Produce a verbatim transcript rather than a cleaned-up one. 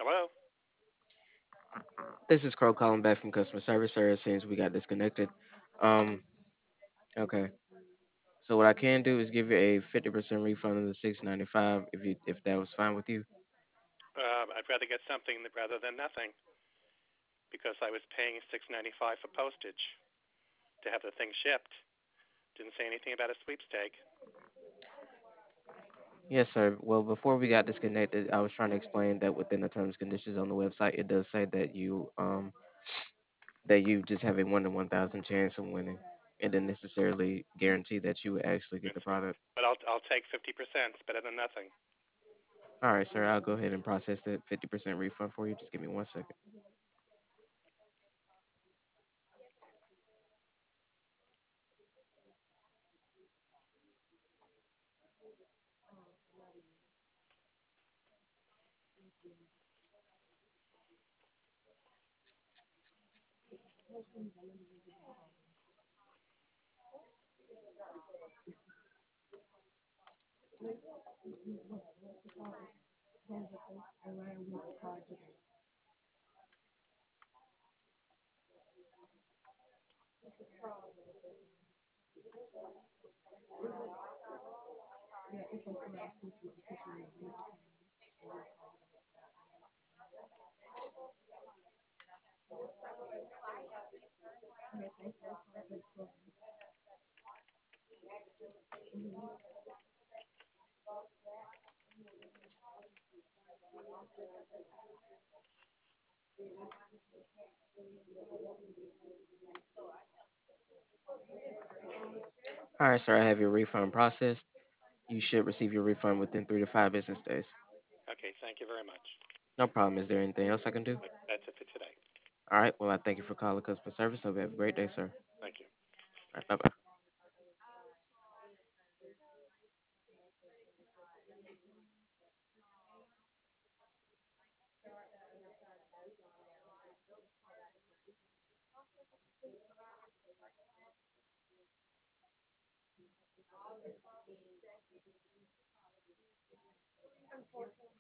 Hello? This is Crow calling back from customer service, sir. It seems we got disconnected. Um, okay. So what I can do is give you a fifty percent refund of the six ninety five if you if that was fine with you. Uh, I'd rather get something rather than nothing because I was paying six ninety five for postage to have the thing shipped. Didn't say anything about a sweepstake. Yes, sir. Well, before we got disconnected, I was trying to explain that within the terms and conditions on the website, it does say that you um that you just have a one in one thousand chance of winning. It didn't necessarily guarantee that you would actually get the product. But I'll I'll take fifty percent. It's better than nothing. All right, sir. I'll go ahead and process that fifty percent refund for you. Just give me one second. All right, sir. I have your refund processed. You should receive your refund within three to five business days. Okay, thank you very much. No problem. Is there anything else I can do? That's it for today. All right. Well, I thank you for calling customer service. Hope you have a great day, sir. All Thank you. right. Bye bye.